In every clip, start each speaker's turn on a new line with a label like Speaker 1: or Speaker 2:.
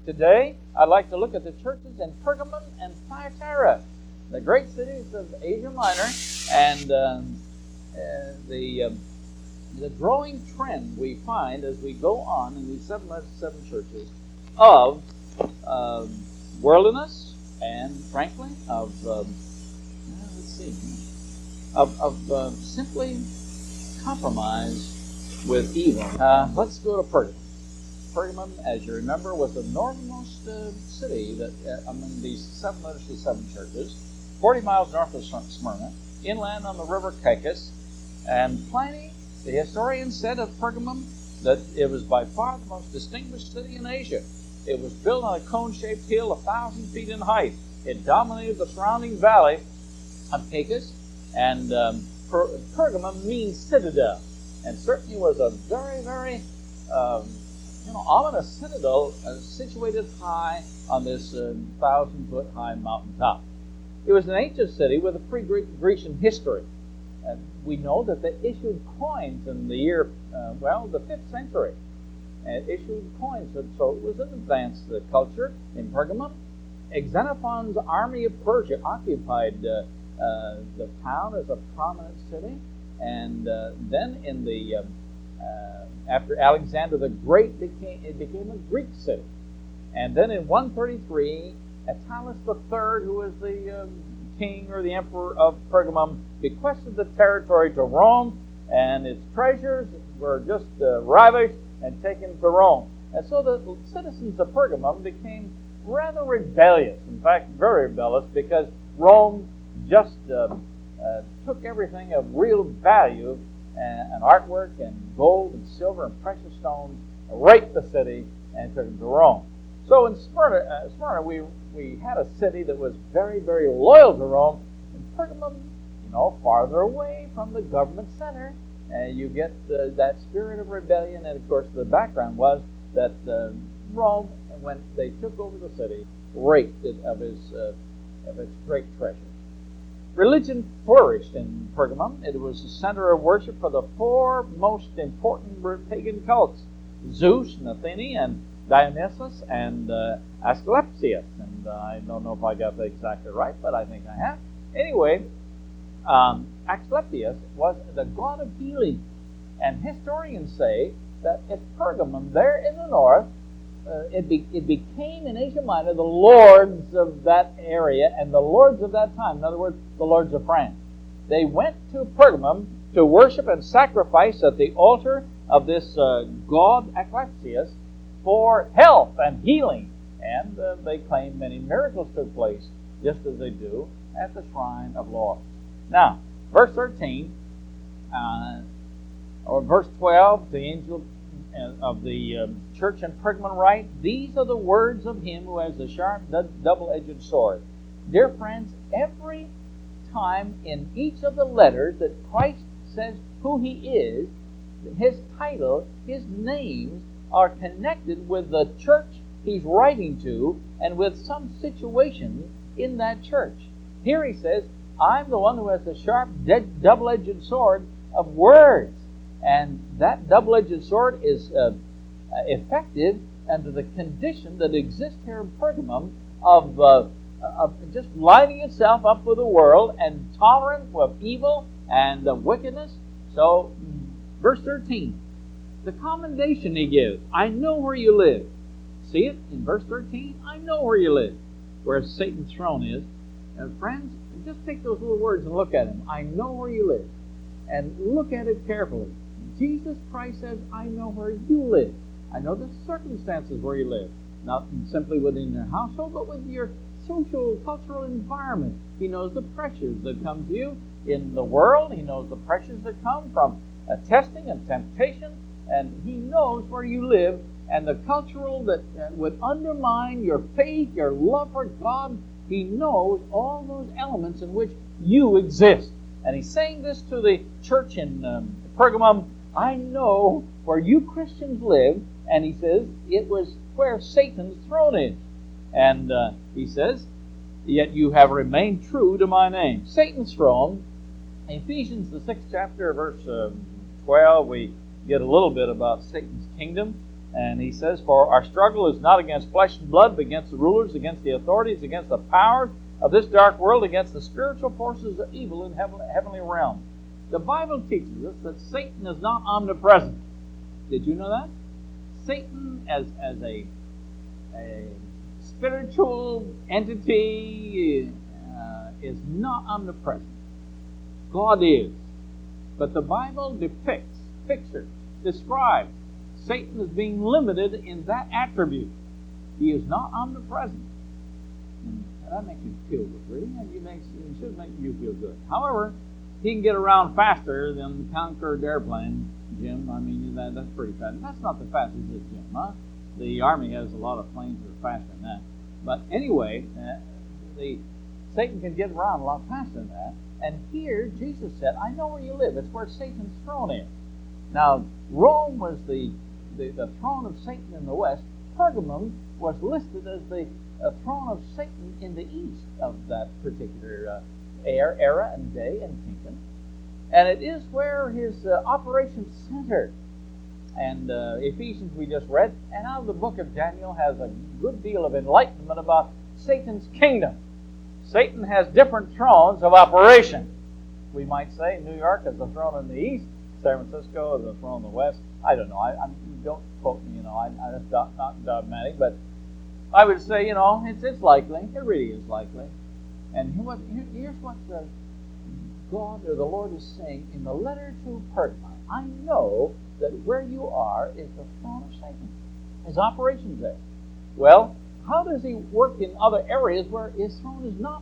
Speaker 1: Today, I'd like to look at the churches in Pergamum and Thyatira, the great cities of Asia Minor, and the growing trend we find as we go on in these seven churches of worldliness and, frankly, of simply compromise with evil. Let's go to Pergamum. Pergamum, as you remember, was the northernmost city that among these seven churches, 40 miles north of Smyrna, inland on the river Caicus. And Pliny, the historian, said of Pergamum that it was by far the most distinguished city in Asia. It was built on a cone-shaped hill 1,000 feet in height. It dominated the surrounding valley of Caicus, and Pergamum means citadel, and certainly was a very, very ominous citadel situated high on this 1,000-foot high mountaintop. It was an ancient city with a pre-Grecian history. We know that they issued coins in the year, the 5th century. And issued coins, and so it was an advanced culture in Pergamum. Xenophon's army of Persia occupied the town as a prominent city, and then in the after Alexander the Great, it became a Greek city. And then in 133, Attalus III, who was the king or the emperor of Pergamum, bequested the territory to Rome, and its treasures were just ravished and taken to Rome. And so the citizens of Pergamum became rather rebellious, in fact, very rebellious, because Rome just took everything of real value, and artwork and gold and silver and precious stones, raped the city and took them to Rome. So in Smyrna, we had a city that was very, very loyal to Rome. In Pergamum, farther away from the government center, you get that spirit of rebellion. And of course, the background was that Rome, when they took over the city, raped it of its great treasure. Religion flourished in Pergamum. It was the center of worship for the four most important pagan cults: Zeus and Athene and Dionysus and Asclepius. And I don't know if I got that exactly right, but I think I have. Anyway, Asclepius was the god of healing. And historians say that at Pergamum, there in the north, it became in Asia Minor the lords of that area and the lords of that time. In other words, the lords of France. They went to Pergamum to worship and sacrifice at the altar of this god Asclepius for health and healing. And they claim many miracles took place, just as they do at the shrine of Lord. Now, verse 13, or verse 12, the angel of the church in Pergamum write, "These are the words of him who has the sharp double-edged sword." Dear friends, every time in each of the letters that Christ says who he is, his title, his names are connected with the church he's writing to and with some situation in that church. Here he says, "I'm the one who has the sharp double-edged sword of words." And that double-edged sword is effective under the condition that exists here in Pergamum of just lining itself up with the world and tolerant of evil and wickedness. So, verse 13, the commendation he gives, "I know where you live." See it in verse 13? I know where you live, where Satan's throne is. And friends, just take those little words and look at them. I know where you live. And look at it carefully. Jesus Christ says, I know where you live. I know the circumstances where you live. Not simply within your household, but with your social, cultural environment. He knows the pressures that come to you in the world. He knows the pressures that come from testing and temptation. And he knows where you live. And the cultural that would undermine your faith, your love for God, he knows all those elements in which you exist. And he's saying this to the church in Pergamum. I know where you Christians live, and he says it was where Satan's throne is. And he says, yet you have remained true to my name. Satan's throne, Ephesians, the 6th chapter, verse 12, we get a little bit about Satan's kingdom. And he says, for our struggle is not against flesh and blood, but against the rulers, against the authorities, against the powers of this dark world, against the spiritual forces of evil in heavenly realms. The Bible teaches us that Satan is not omnipresent. Did you know that? Satan as a spiritual entity is not omnipresent. God is. But the Bible depicts, pictures, describes Satan as being limited in that attribute. He is not omnipresent. And that makes you feel good, really, and it should make you feel good. However, he can get around faster than the Concorde airplane, Jim. I mean, that's pretty fast. That's not the fastest, is it, Jim? Huh? The Army has a lot of planes that are faster than that. But anyway, Satan can get around a lot faster than that. And here, Jesus said, I know where you live. It's where Satan's throne is. Now, Rome was the throne of Satan in the west. Pergamum was listed as the throne of Satan in the east of that particular era and day and kingdom. And it is where his operations centered. And Ephesians we just read, and now the book of Daniel has a good deal of enlightenment about Satan's kingdom. Satan has different thrones of operation. We might say New York is the throne in the east, San Francisco is the throne in the west. I don't know. Don't quote me. That's not dogmatic, but I would say it's likely. It really is likely. And here's what God or the Lord is saying in the letter to Pergamum. I know that where you are is the throne of Satan. His operations there. Well, how does he work in other areas where his throne is not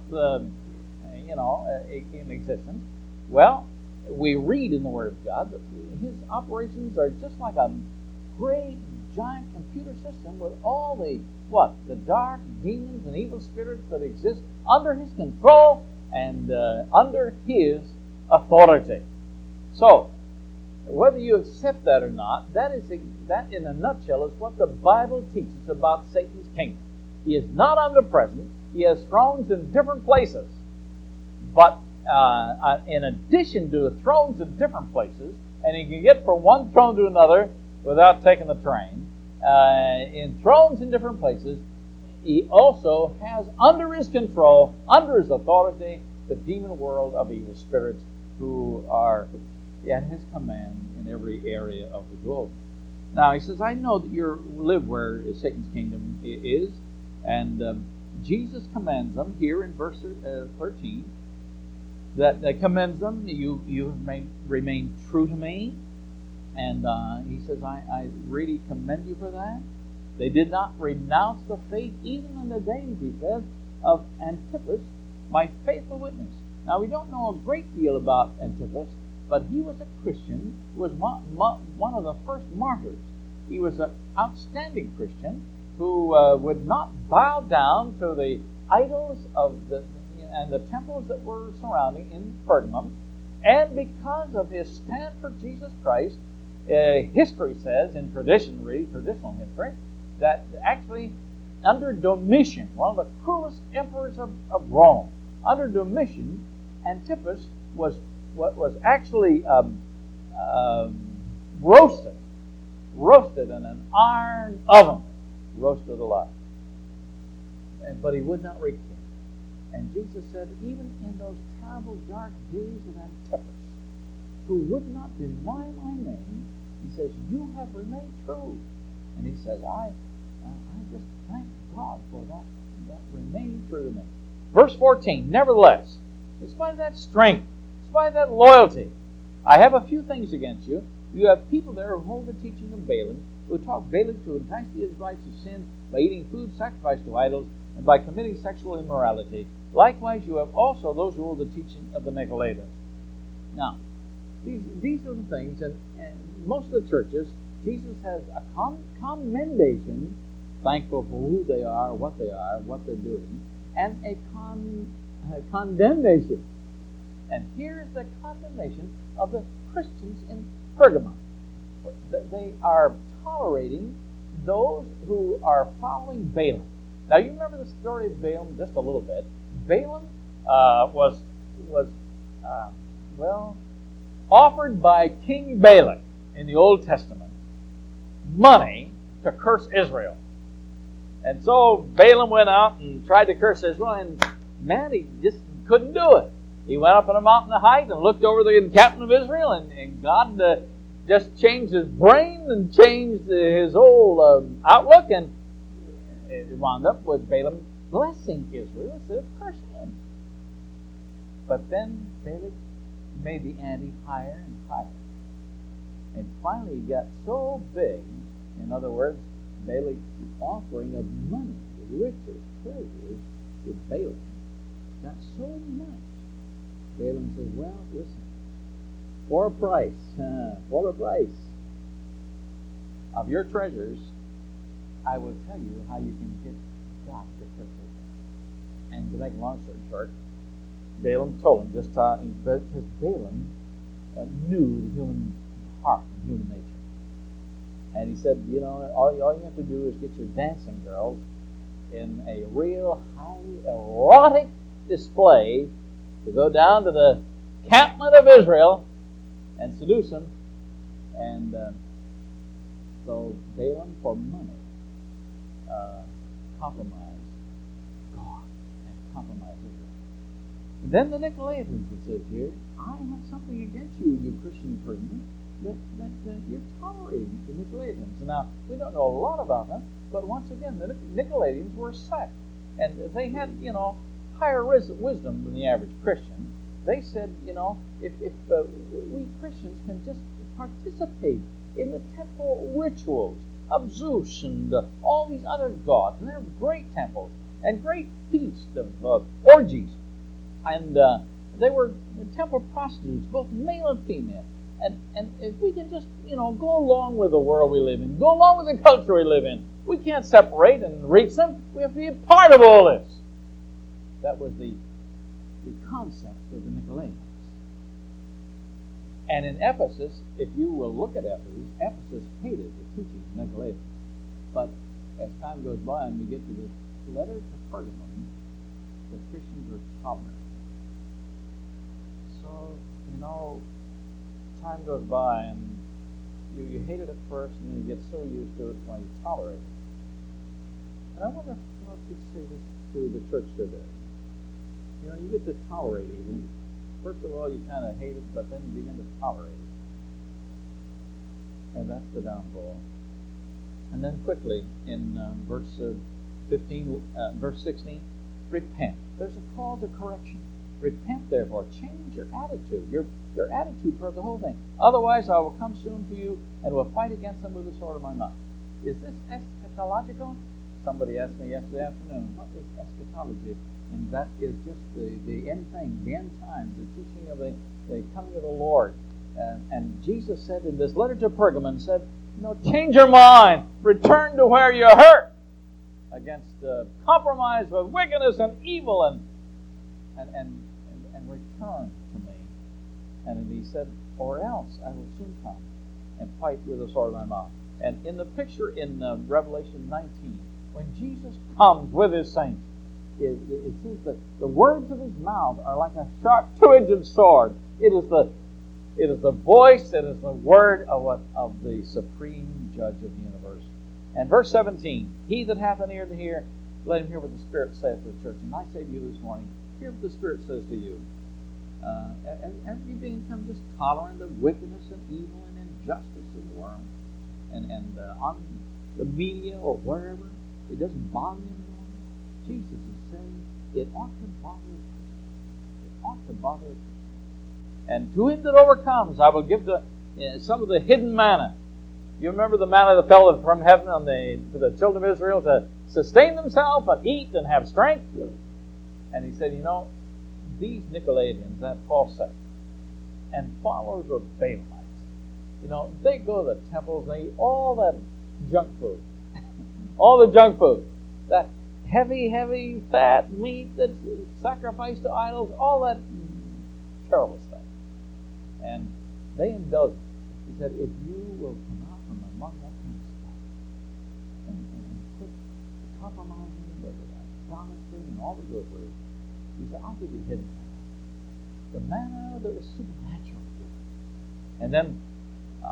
Speaker 1: in existence? Well, we read in the Word of God that his operations are just like a great giant computer system with all the dark demons and evil spirits that exist under his control and under his authority. So, whether you accept that or not, that in a nutshell is what the Bible teaches about Satan's kingdom. He is not omnipresent. He has thrones in different places. But in addition to the thrones in different places, and he can get from one throne to another without taking the train, in thrones in different places, he also has under his control, under his authority, the demon world of evil spirits who are at his command in every area of the globe. Now, he says, I know that you live where Satan's kingdom is, and Jesus commands them here in verse 13, that commends them, you remain true to me, and he says, I really commend you for that. They did not renounce the faith even in the days, he says, of Antipas, my faithful witness. Now, we don't know a great deal about Antipas, but he was a Christian who was one of the first martyrs. He was an outstanding Christian who would not bow down to the idols and the temples that were surrounding in Pergamum. And because of his stand for Jesus Christ, history says, in traditional history, that actually under Domitian, one of the cruelest emperors of Rome, under Domitian, Antipas was actually roasted in an iron oven, roasted alive. But he would not recant. And Jesus said, even in those terrible dark days of Antipas, who would not deny my name, he says, you have remained true. And he says, I just thank God for that remaining true to me. Verse 14, nevertheless, in spite of that strength, in spite of that loyalty, I have a few things against you. You have people there who hold the teaching of Balaam, who taught Balak to entice the Israelites to sin by eating food sacrificed to idols and by committing sexual immorality. Likewise, you have also those who hold the teaching of the Nicolaitans. Now, these are the things, and most of the churches, Jesus has a commendation, thankful for who they are, what they're doing, and a condemnation. And here's the condemnation of the Christians in Pergamum. They are tolerating those who are following Balaam. Now, you remember the story of Balaam just a little bit. Balaam was offered by King Balak in the Old Testament money to curse Israel. And so Balaam went out and tried to curse Israel, and man, he just couldn't do it. He went up on a mountain to hide and looked over the encampment of Israel, and God just changed his brain and changed his whole outlook, and it wound up with Balaam blessing Israel instead of cursing him. But then Balak made the ante higher and higher. And finally he got so big, in other words, Balak's offering of money, riches, treasures, to Balaam got so much. Balaam says, well, listen, for a price of your treasures, I will tell you how you can get God to curse it. And to make a long story short, Balaam told him just how, because Balaam knew the human heart and human nature. And he said, all you have to do is get your dancing girls in a real highly erotic display to go down to the encampment of Israel and seduce them. And so Balaam, for money, compromised God and compromised Israel. And then the Nicolaitans, it says here, I have something against you, you Christian Persians, that you're tolerating the Nicolaitans. Now, we don't know a lot about them, but once again, the Nicolaitans were a sect. And they had, higher wisdom than the average Christian. They said, if we Christians can just participate in the temple rituals of Zeus and all these other gods, and they're great temples and great feasts of orgies, and they were temple prostitutes, both male and female. And if we can just, go along with the world we live in, go along with the culture we live in, we can't separate and reach them. We have to be a part of all this. That was the concept of the Nicolaitans. And in Ephesus, if you will look at Ephesus hated the teaching of Nicolaitans. But as time goes by and we get to the letter to Pergamum, the Christians were tolerant. So, time goes by and you hate it at first and then you get so used to it while you tolerate it. And I wonder if you say this to the church today. You get to tolerate it. First of all, you kind of hate it, but then you begin to tolerate it. And that's the downfall. And then quickly, in verse 16, repent. There's a call to correction. Repent, therefore. Change your attitude. Your attitude toward the whole thing. Otherwise, I will come soon to you and will fight against them with the sword of my mouth. Is this eschatological? Somebody asked me yesterday afternoon, what is eschatology? And that is just the end thing, the end times, the teaching of the coming of the Lord. And Jesus said in this letter to Pergamum, said, change your mind, return to where you're hurt against compromise with wickedness and evil, and return to me. And he said, or else I will soon come and fight with the sword of my mouth. And in the picture in Revelation 19, when Jesus comes with his saints, it says that the words of his mouth are like a sharp two-edged sword. It is the voice, it is the word of the supreme judge of the universe. And verse 17, he that hath an ear to hear, let him hear what the Spirit saith to the church. And I say to you this morning, hear what the Spirit says to you. Have you become just tolerant of wickedness and evil and injustice in the world? And on the media or wherever, it doesn't bother you anymore? Jesus is saying it ought to bother a person. It ought to bother a person. And to him that overcomes, I will give some of the hidden manna. You remember the manna that fell from heaven to the children of Israel to sustain themselves and eat and have strength? And he said, these Nicolaitans, that false sect, and followers of Balaamites, they go to the temples and they eat all that junk food. All the junk food. That heavy, fat meat that's sacrificed to idols, all that terrible stuff. And they indulge. He said, if you will come out from among that kind of stuff and quit the compromising and the idolatry and all the good words, he said, I'll give you hidden manna. The manna that was supernatural. And then the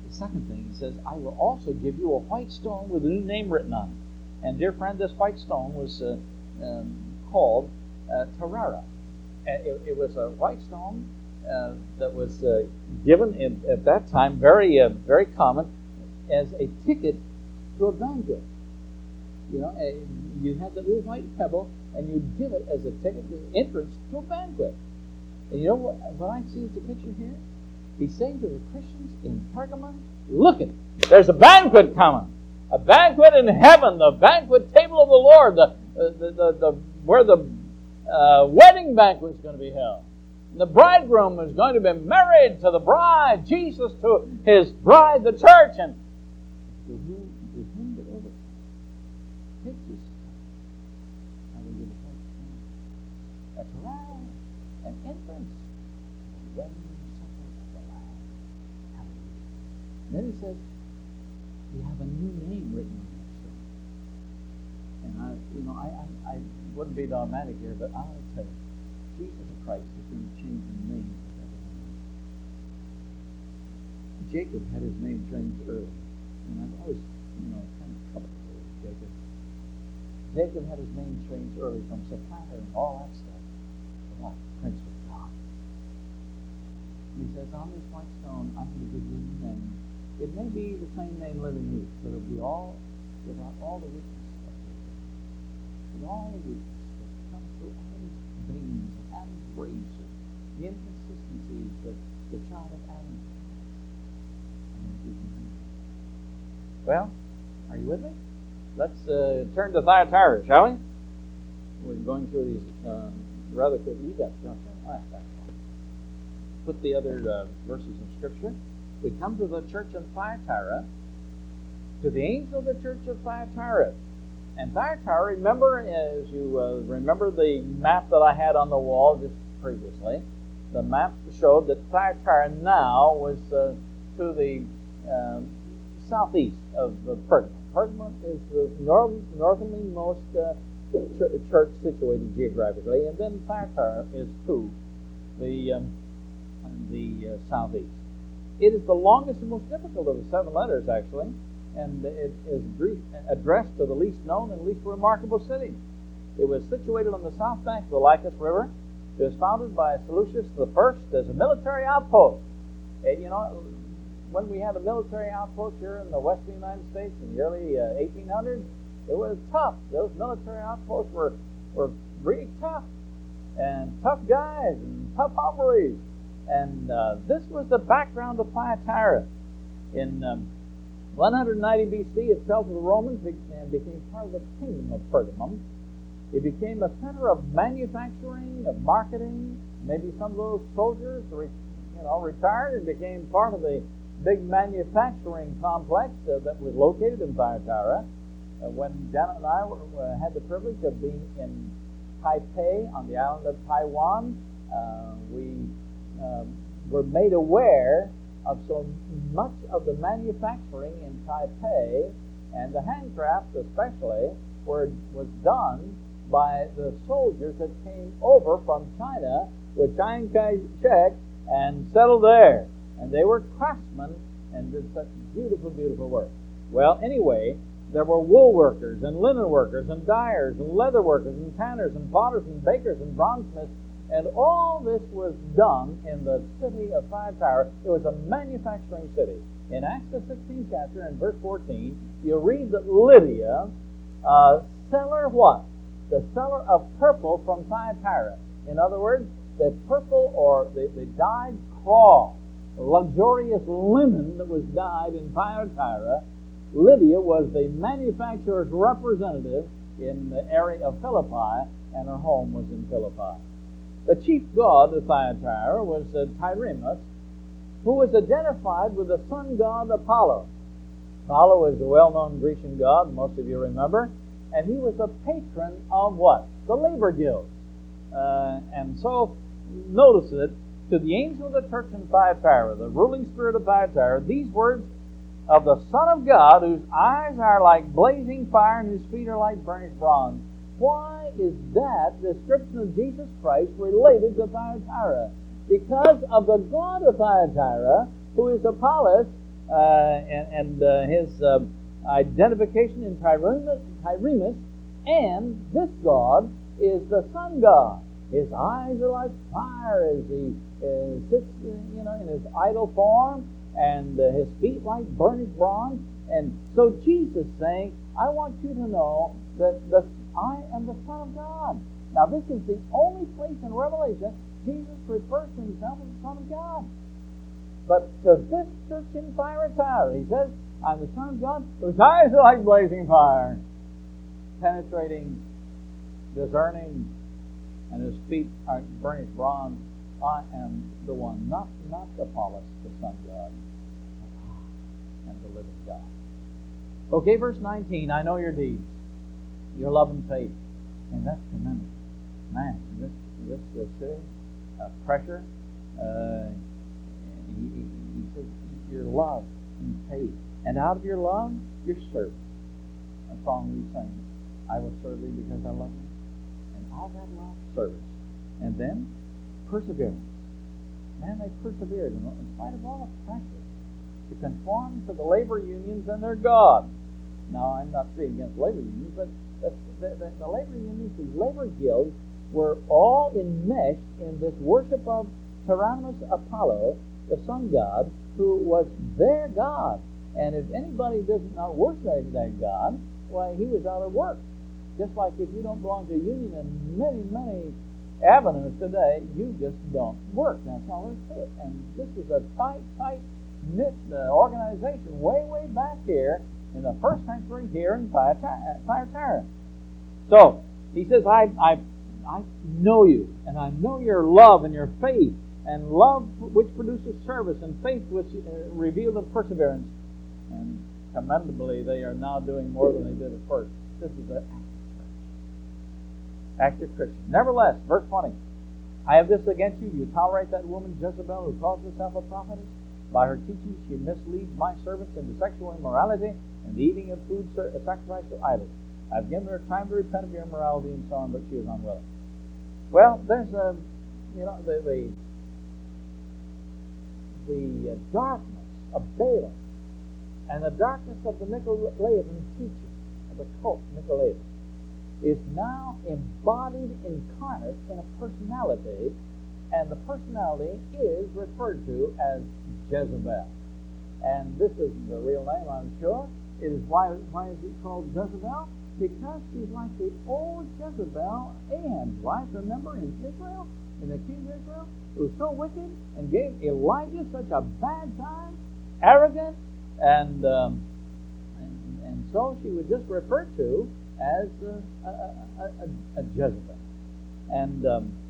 Speaker 1: the second thing, he says, I will also give you a white stone with a new name written on it. And dear friend, this white stone was called Tarara. And it was a white stone that was given at that time, very common, as a ticket to a banquet. You know, you had the little white pebble, and you give it as a ticket, the entrance to a banquet. And you know what I see as the picture here? He's saying to the Christians in Pergamon, look it, there's a banquet coming. A banquet in heaven, the banquet table of the Lord, where the wedding banquet is going to be held. The bridegroom is going to be married to the bride, Jesus to his bride, the church. And to whom that ever takes this, I will give a Tarara, an entrance to the wedding supper of the Lamb. Hallelujah. And then he says, you have a new name written on that stone. And I wouldn't be dogmatic here, but I want to tell you, Jesus Christ is going to change the name of everyone. Jacob had his name changed early. And I've always, kind of troubled with Jacob. Jacob had his name changed early from supplanter and all that stuff to what? Prince of God. He says, on this white stone, I'm going to give you a new name. It may be the same name living youth, but it'll be all without all the weakness of Jacob. With all the weakness that comes through Adam's veins, Adam's race, the inconsistencies that the child of Adam has. Well, are you with me? Let's turn to Thyatira, shall we? We're going through these rather quickly. You got it, don't you? All right, put the other verses of Scripture. We come to the church of Thyatira, to the angel of the church of Thyatira. And Thyatira, remember, as you remember the map that I had on the wall just previously, the map showed that Thyatira now was to the southeast of Pergamon. Pergamon is the northernmost church situated geographically, and then Thyatira is to the southeast. It is the longest and most difficult of the 7 letters, actually, and it is addressed to the least known and least remarkable city. It was situated on the south bank of the Lycus River. It was founded by Seleucus I as a military outpost. When we had a military outpost here in the western United States in the early 1800s, it was tough. Those military outposts were really tough, and tough guys and tough hombres. And this was the background of Thyatira. In 190 BC, it fell to the Romans and became part of the kingdom of Pergamum. It became a center of manufacturing, of marketing. Maybe some of those soldiers, retired and became part of the big manufacturing complex that was located in Thyatira. When Janet and I had the privilege of being in Taipei on the island of Taiwan, we were made aware of so much of the manufacturing in Taipei, and the handcrafts especially, was done by the soldiers that came over from China with Chiang Kai-shek and settled there. And they were craftsmen and did such beautiful, beautiful work. Well, anyway, there were wool workers and linen workers and dyers and leather workers and tanners and potters and bakers and bronzesmiths. And all this was done in the city of Thyatira. It was a manufacturing city. In Acts the 16th chapter and verse 14, you read that Lydia, seller what? The seller of purple from Thyatira. In other words, the purple or the dyed cloth, luxurious linen that was dyed in Thyatira. Lydia was the manufacturer's representative in the area of Philippi, and her home was in Philippi. The chief god of Thyatira was Tyremus, who was identified with the sun god Apollo. Apollo is a well-known Grecian god, most of you remember, and he was a patron of what? The labor guilds. And so, notice it, to the angel of the church in Thyatira, the ruling spirit of Thyatira, these words of the Son of God, whose eyes are like blazing fire and whose feet are like burnished bronze. Why is that description of Jesus Christ related to Thyatira? Because of the god of Thyatira, who is Apollos, his identification in Tyrannus, and this God is the sun god. His eyes are like fire as he sits, in his idol form, and his feet like burnished bronze. And so Jesus saying, I want you to know that I am the Son of God. Now this is the only place in Revelation Jesus refers to himself as the Son of God. But to this church in Thyatira, he says, I'm the Son of God, whose eyes are like blazing fire, penetrating, discerning, and his feet are burnished bronze. I am the one, not Apollos, the Son of God, and the living God. Okay, verse 19, I know your deeds, your love and faith. And that's tremendous. Man, this city, pressure, he says, your love and faith. And out of your love, your service. A song we sing, I will serve thee because I love thee. And out of that love, service. And then, perseverance. Man, they persevered in spite of all the pressure to conform to the labor unions and their God. Now, I'm not saying against labor unions, but the labor unions, these labor guilds, were all enmeshed in this worship of Tyrannus Apollo, the sun god, who was their god. And if anybody does not worship that god, why, he was out of work. Just like if you don't belong to a union in many, many avenues today, you just don't work. That's all there is to it. And this is a tight-knit organization way back here in the first century here in Thyatira. So, he says, I know you, and I know your love and your faith, and love which produces service, and faith which reveals the perseverance. And commendably, they are now doing more than they did at first. This is an active Christian. Nevertheless, verse 20, I have this against you. You tolerate that woman Jezebel, who calls herself a prophetess. By her teaching, she misleads my servants into sexual immorality and the eating of food sacrificed to idols. I've given her time to repent of your immorality and so on, but she is unwilling. Well, there's the darkness of Balaam and the darkness of the Nicolaitan teaching, of the cult Nicolaitan, is now embodied, incarnate in a personality, and the personality is referred to as Jezebel. And this is the real name, I'm sure. It is why is it called Jezebel? Because she's like the old Jezebel, Ahab's wife, remember, in Israel, in the king of Israel, who was so wicked and gave Elijah such a bad time, arrogant, and so she was just referred to as a Jezebel. And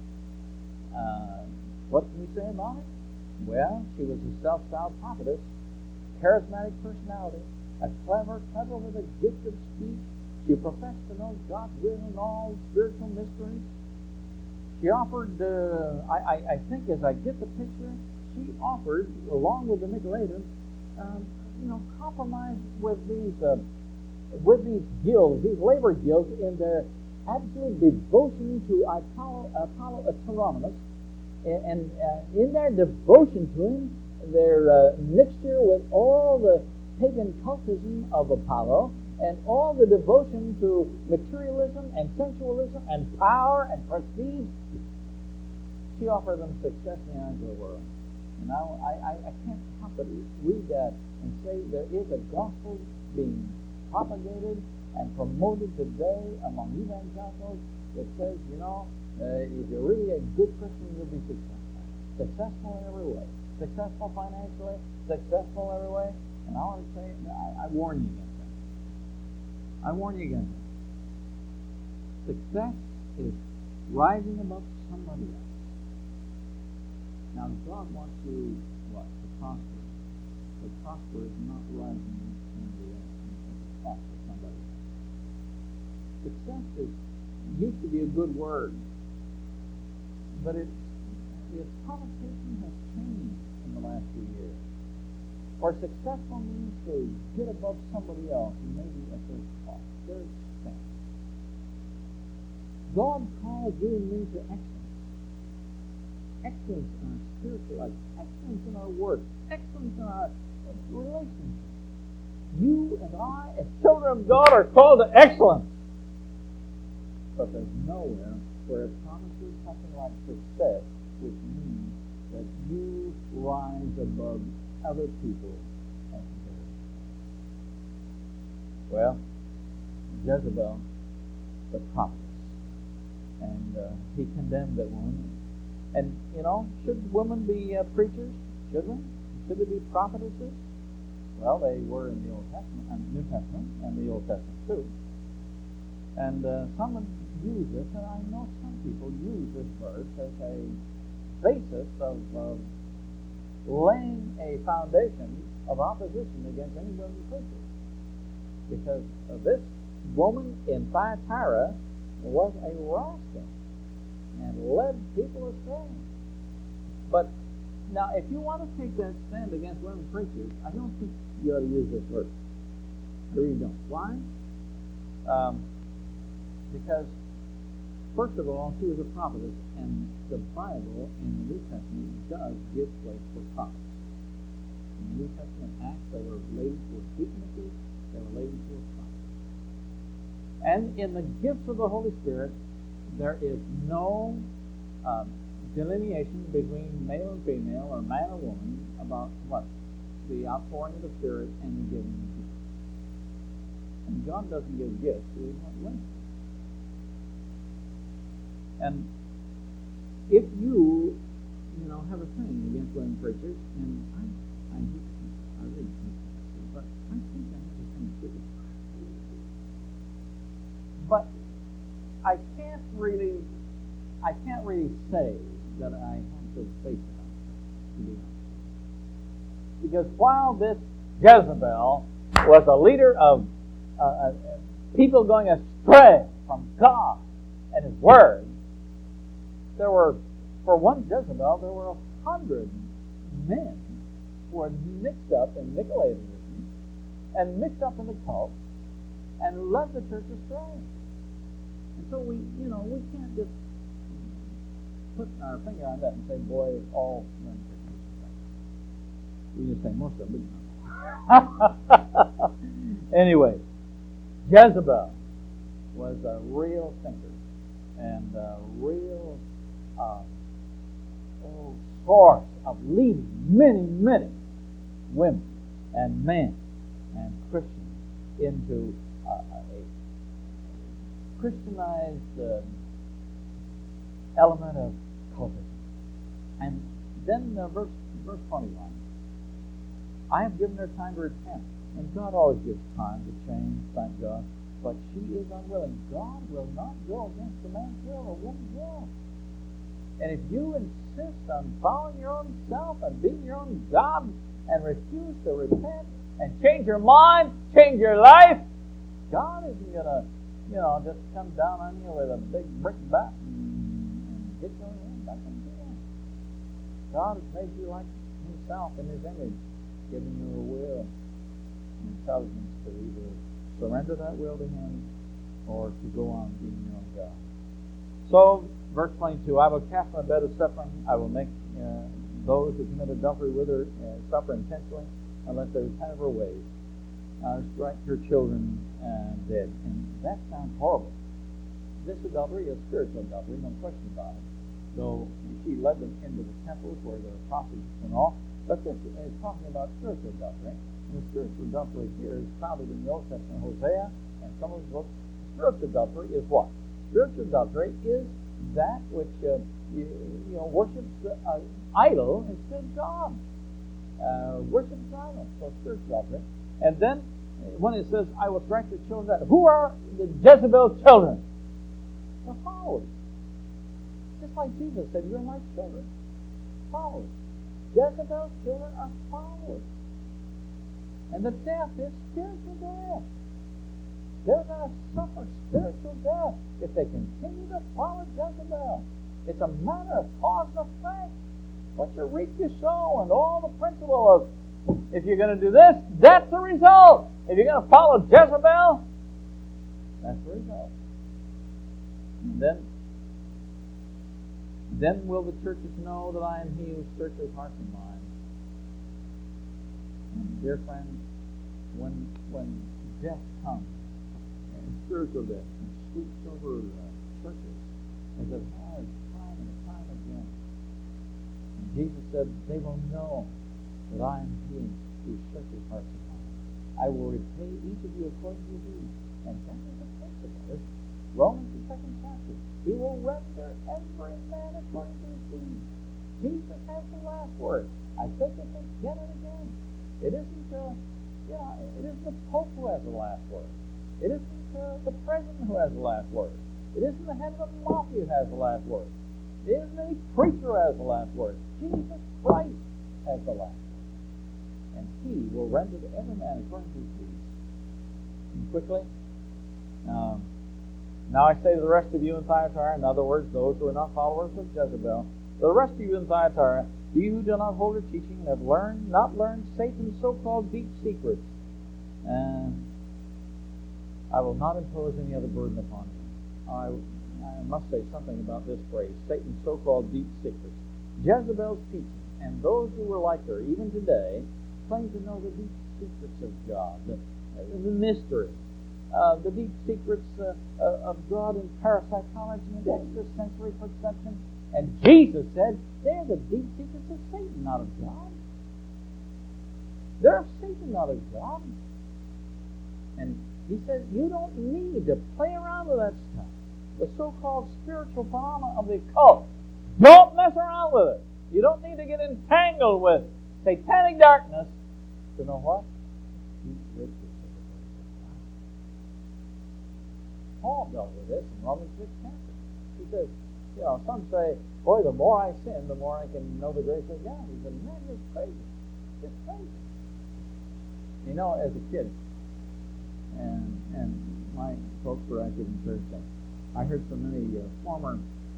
Speaker 1: what can we say about it? Well, she was a self-styled prophetess, charismatic personality, clever with a gift of speech. She professed to know God's will and all spiritual mysteries. She offered, I think as I get the picture, she offered, along with the Nicolaitans, compromise with these guilds, these labor guilds, in their absolute devotion to Apollo Tyrannus, and in their devotion to him, their mixture with all the pagan cultism of Apollo, and all the devotion to materialism and sensualism and power and prestige, she offered them success in the eyes of the world. And now I can't help but read that and say there is a gospel being propagated and promoted today among evangelicals that says, if you're really a good Christian, you'll be successful. Successful in every way. Successful financially, successful every way. And I want to say, I warn you against that. I warn you against that. Success is rising above somebody else. Now, God wants you, to prosper. But prosper is not rising in somebody else, it's cost of somebody else. Success used to be a good word, but its connotation has changed in the last few years. Or successful means to get above somebody else, and maybe at their cost, their expense. God calls you and me to excellence. Excellence in our spiritual life, excellence in our work, excellence in our relationship. You and I, as children of God, are called to excellence. But there's nowhere where it promises something like success, which means that you rise above other people. Well, Jezebel, the prophetess, and he condemned that woman. And, should women be preachers? Should they? Should they be prophetesses? Well, they were in the Old Testament, and New Testament, and the Old Testament too. And some would use this, and I know some people use this verse as a basis of laying a foundation of opposition against any women preachers. Because this woman in Thyatira was a rascal and led people astray. But now, if you want to take that stand against women preachers, I don't think you ought to use this verse. I really don't. Why? Because, first of all, she was a prophetess, and the Bible in the New Testament does give place for prophets. In the New Testament Acts, there were ladies who were deaconesses, there were ladies who were prophets. And in the gifts of the Holy Spirit, there is no delineation between male and female, or man or woman, about what? The outpouring of the Spirit and the giving of gifts. And God doesn't give gifts to his own. And if you have a thing against women preachers, and I really hate that, but I think I have a thing too. But I can't really say that I have to face it, to be honest. Because while this Jezebel was a leader of people going astray from God and His Word, there were, for one Jezebel, there were 100 men who were mixed up in Nicolaitanism and mixed up in the cult and led the church astray. And so we can't just put our finger on that and say, boy, all men are. We just say most of them. Anyway, Jezebel was a real thinker and a real source of leading many women and men and Christians into a Christianized element of cultism. And then verse 21. I have given her time to repent. And God always gives time to change, thank God. But she is unwilling. God will not go against a man's will or woman's will. And if you insist on following your own self and being your own God and refuse to repent and change your mind, change your life, God isn't going to, just come down on you with a big brick bat and hit you back in the air. God has made you like Himself in His image, giving you a will and intelligence to either surrender that will to Him or to go on being your own God. So, verse 22, I will cast my bed of suffering. I will make those who commit adultery with her suffer intensely unless they repent of her ways. Strike her children dead. And that sounds horrible. This adultery is spiritual adultery, no question about it. Though she led them into the temples where there were prostitutes and all. But this is talking about spiritual adultery. And the spiritual adultery here is founded in the Old Testament, Hosea, and some of the books. Spiritual adultery is what? Spiritual adultery is that which worships an idol instead of God. Worships an idol. So spiritual adultery. And then when it says, I will strike the children dead, who are the Jezebel children? The followers. Just like Jesus said, you're my children. Followers. Jezebel's children are followers. And the death is spiritual death. They're going to suffer spiritual death if they continue to follow Jezebel. It's a matter of cause and effect. What you reap, you sow, and all the principle of if you're going to do this, that's the result. If you're going to follow Jezebel, that's the result. And then will the churches know that I am He who searches hearts and minds. And dear friends, when death comes, and spiritual death, and sweeps over churches, as it has time and time again, and Jesus said, they will know that I am He who searches hearts and minds. I will repay each of you according to your deeds. And that is the principle. It's Romans, the 2nd chapter. He will render every man according to his deeds. Jesus has the last word. I said this again and again. It isn't it isn't the Pope who has the last word. It isn't the President who has the last word. It isn't the head of the mafia who has the last word. It isn't any preacher who has the last word. Jesus Christ has the last word. And He will render to every man according to his deeds. And quickly, now I say to the rest of you in Thyatira, in other words, those who are not followers of Jezebel, the rest of you in Thyatira, you who do not hold her teaching and have not learned Satan's so-called deep secrets, I will not impose any other burden upon you. I must say something about this phrase, Satan's so-called deep secrets. Jezebel's teaching, and those who were like her, even today, claim to know the deep secrets of God, the mystery, the deep secrets of God in parapsychology and extrasensory perception. And Jesus said, they're the deep secrets of Satan, not of God. They're of Satan, not of God. And He says, you don't need to play around with that stuff. The so-called spiritual phenomena of the occult. Don't mess around with it. You don't need to get entangled with satanic darkness to know what? Deep riches of the grace of God. Paul dealt with this in Romans 6 chapter. He says, some say, boy, the more I sin, the more I can know the grace of God. He said, man, you're crazy. You're crazy. As a kid, and my folks were active in church, I heard so many former,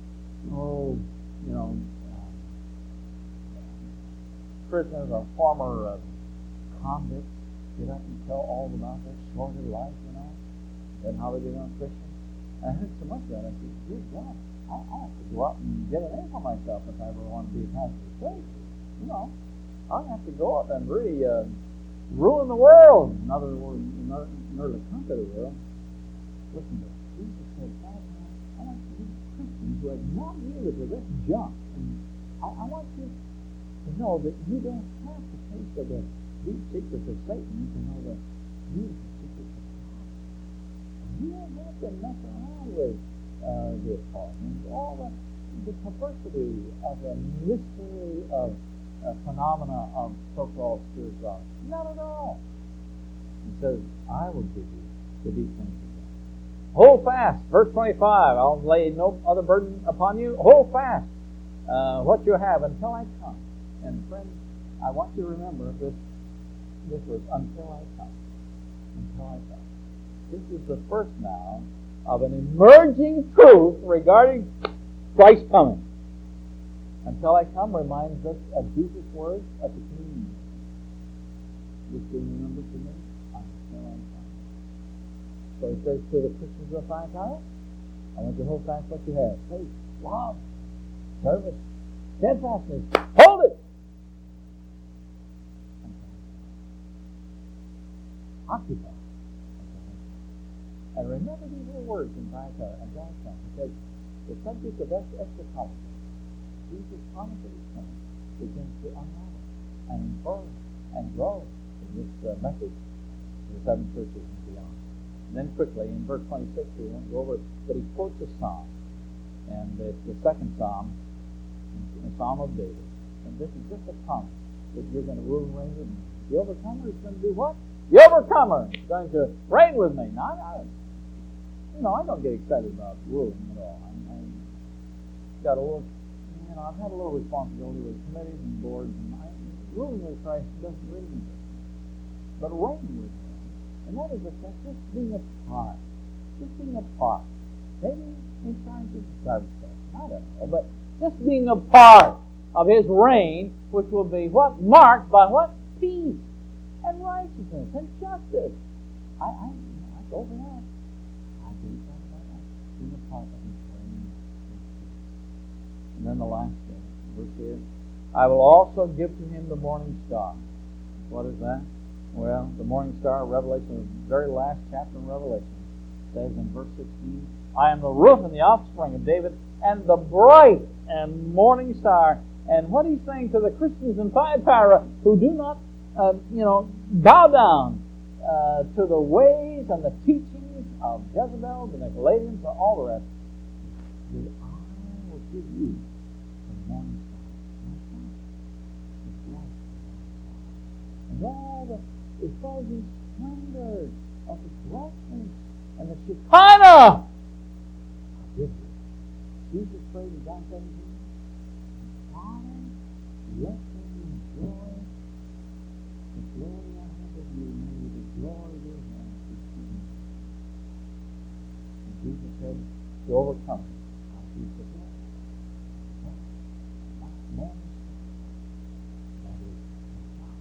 Speaker 1: prisoners or former convicts get up and tell all about their sordid life, and how they become Christians. And I heard so much of that, I said, dear God, I have to go out and get an name for myself if I ever want to be a pastor of faith. I have to go out and really ruin the world. In other words, in order to conquer the world. Listen to it. Jesus said, I want you Christians who have not yielded to this junk. And I want you to know that you don't have to taste of the deep secrets of Satan to know the beautiful secrets of God. You don't have to mess around with the occult and all the perversity of the mystery of phenomena of so-called spirituality. Not at all. He says, I will give you the deep things of God. Hold fast. Verse 25. I'll lay no other burden upon you. Hold fast what you have until I come. And friends, I want you to remember this verse, until I come. Until I come. This is the first now of an emerging truth regarding Christ's coming. Until I come reminds us of Jesus' words at the communion. Which we remember to me, until I come. So He says to the Christians of Thyatira, I want you to hold fast what you have. Faith, love, service, steadfastness. Hold it! Occupy. And remember these little words in Thyatira and Johnstown, because the subject of eschatology, Jesus' promise of His coming, begins to unravel and unfold and grow in this message to the seven churches and beyond. And then quickly, in verse 26, we won't go over it, but he quotes a psalm. And it's the second psalm, the Psalm of David. And this is just a promise that you're going to rule and reign with me. The overcomer is going to do what? The overcomer is going to reign with me. Now, I don't get excited about ruling at all. Got a little, I've had a little responsibility with committees and boards, and ruling with Christ doesn't really mean it. But reigning with Him, and that is just being a part. Just being a part. Maybe in trying to serve stuff. I don't know. But just being a part of His reign, which will be what? Marked by what? Peace and righteousness and justice. I go for that. I do something like that. Being a part of His reign. And then the last verse here. I will also give to him the morning star. What is that? Well, the morning star of Revelation, the very last chapter in Revelation, says in verse 16, I am the root and the offspring of David, and the bright and morning star. And what he's saying to the Christians in Thyatira who do not, bow down to the ways and the teachings of Jezebel, the Nicolaitans, and all the rest, is I will give you the morning star. It's light. And all the effulgent splendor of the brightness and the Shekinah, I'll give you. Jesus prayed in John 17, Father, let them enjoy the glory I have of you, may the glory you have be seen. And Jesus said, to overcome it, I'll give the glory. That morning star, that is the God.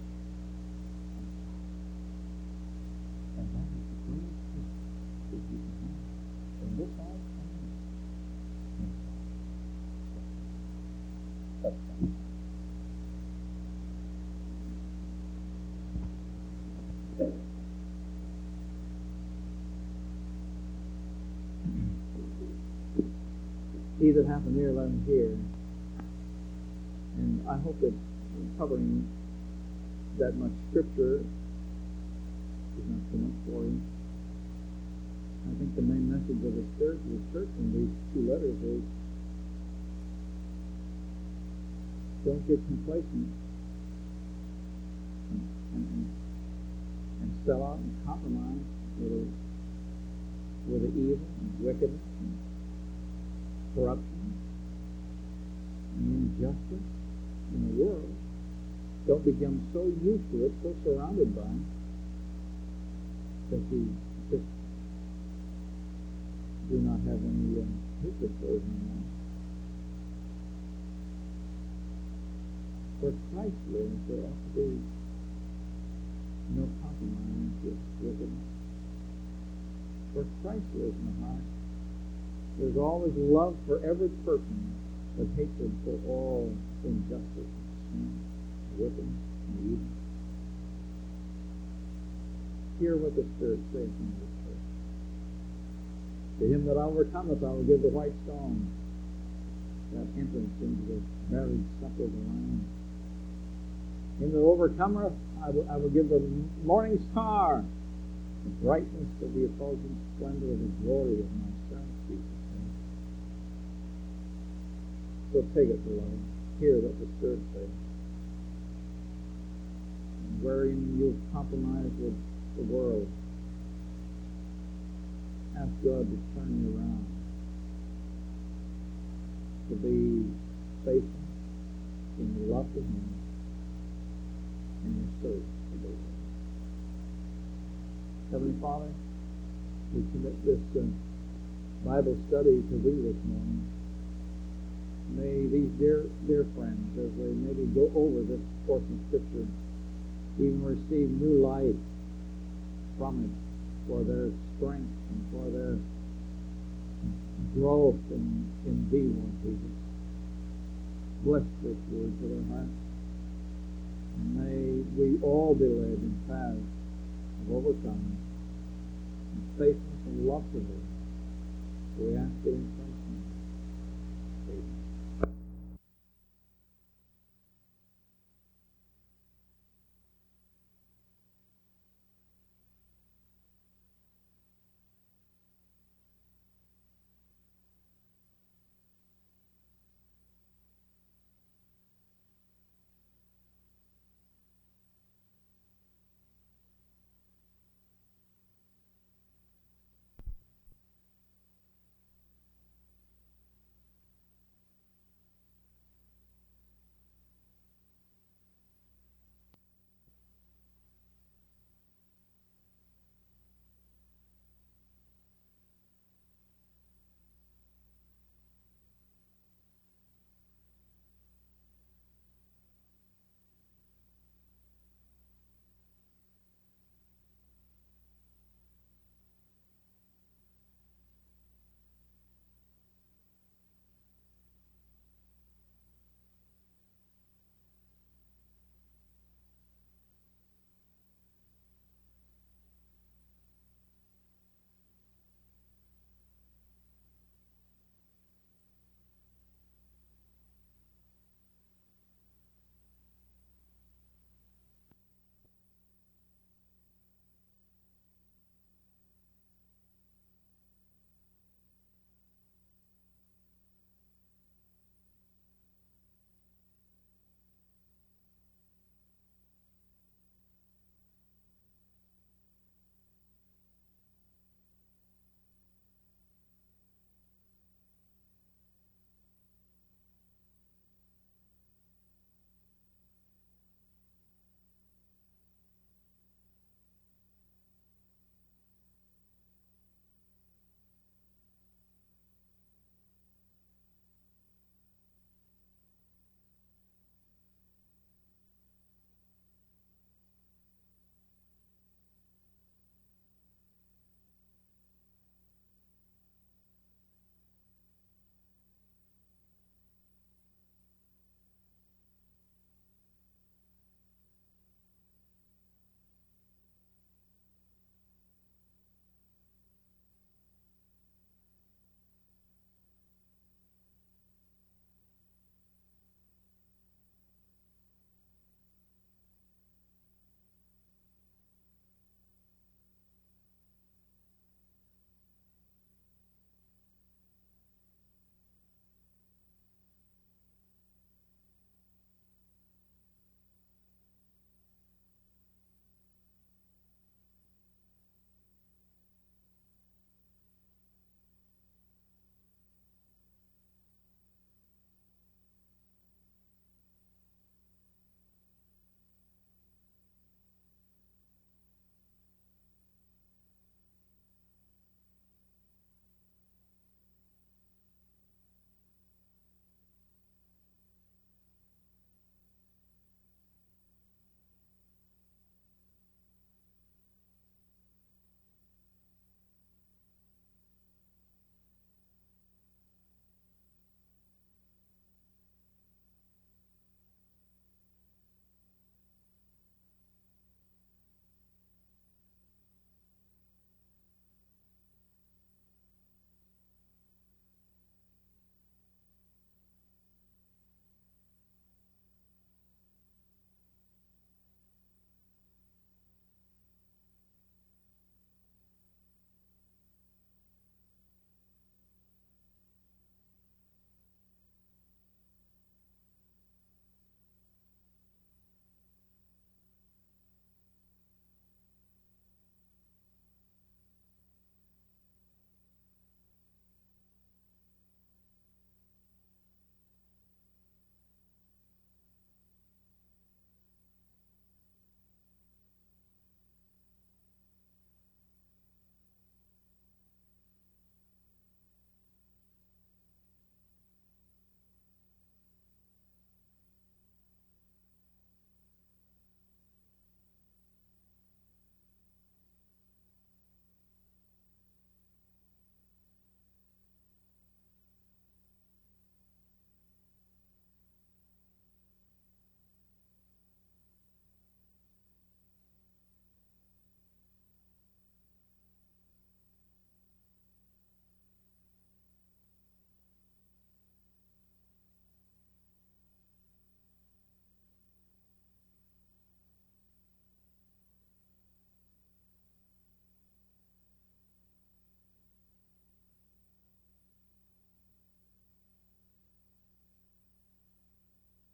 Speaker 1: And that is the greatest gift that you can have in this life. He that hath an ear, let him hear. And I hope that covering that much scripture is not too much for you. I think the main message of the church in these two letters is don't get complacent and sell out and compromise with the evil and wickedness and corruption and injustice in the world. Don't become so used to it, so surrounded by it, that you just do not have any hatred for it anymore. Where Christ lives, there ought to be no compromise with wickedness. Where Christ lives in the heart, there's always love for every person, but hatred for all injustice, sin, wickedness, and evil. Hear what the Spirit says in this church. To him that overcometh, I will give the white stone, that entrance into the marriage supper of the Lamb. Him that overcometh, I will give the morning star, the brightness of the effulgent splendor of the glory of myself, Jesus said. So take it, beloved. Hear what the Spirit says. And wherein you've compromised with the world, ask God to turn you around, to be faithful in love to Him and your service to the Lord. Heavenly Father, we commit this Bible study to Thee this morning. May these dear friends, as they maybe go over this portion of Scripture, even receive new life from it for their strength and for their growth in Thee, Lord Jesus. Bless this word to their hearts. And may we all be led in paths of overcoming and faithfulness and love to Thee. We ask it in Christ.